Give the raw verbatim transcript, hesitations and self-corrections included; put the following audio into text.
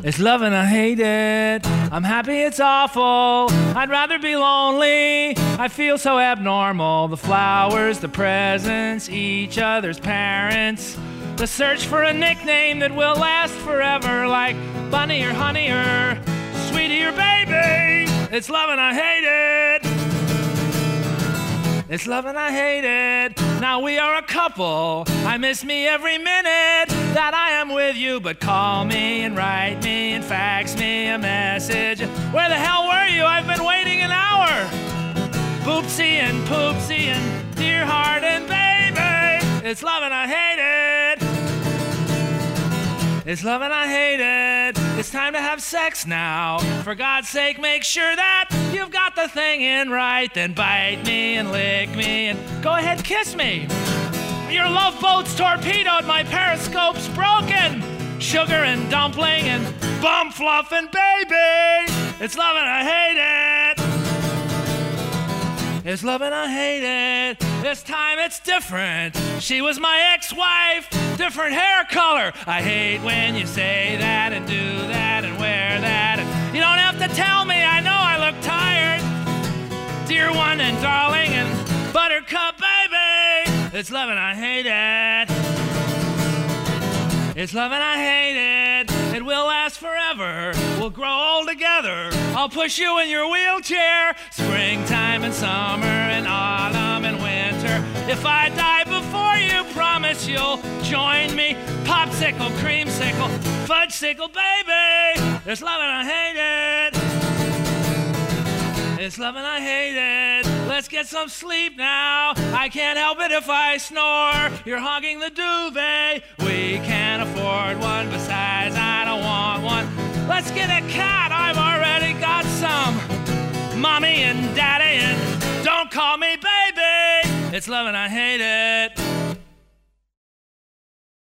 It's love and I hate it. I'm happy it's awful. I'd rather be lonely. I feel so abnormal. The flowers, the presents, each other's parents. The search for a nickname that will last forever, like Bunny or Honey or Sweetie or Baby. It's love and I hate it. It's love and I hate it. Now we are a couple. I miss me every minute that I am with you. But call me and write me and fax me a message. Where the hell were you? I've been waiting an hour. Boopsie and poopsie and dear heart and baby. It's love and I hate it. It's love and I hate it. It's time to have sex now. For God's sake, make sure that you've got the thing in right. Then bite me and lick me and go ahead, kiss me. Your love boat's torpedoed, my periscope's broken. Sugar and dumpling and bum fluff and baby. It's love and I hate it. It's love and I hate it. This time it's different. She was my ex-wife, different hair color. I hate when you say that and do that and wear that. And you don't have to tell me, I know I look tired. Dear one and darling and buttercup baby. It's love and I hate it. It's love and I hate it. It will last forever. We'll grow old together. I'll push you in your wheelchair. Springtime and summer and autumn and winter. If I die before you, promise you'll join me. Popsicle, creamsicle, fudgesicle, baby. It's love and I hate it. It's love and I hate it. Let's get some sleep now. I can't help it if I snore. You're hogging the duvet. We can't afford one. Besides, I don't want one. Let's get a cat. I've already got some. Mommy and daddy and don't call me baby. It's love and I hate it.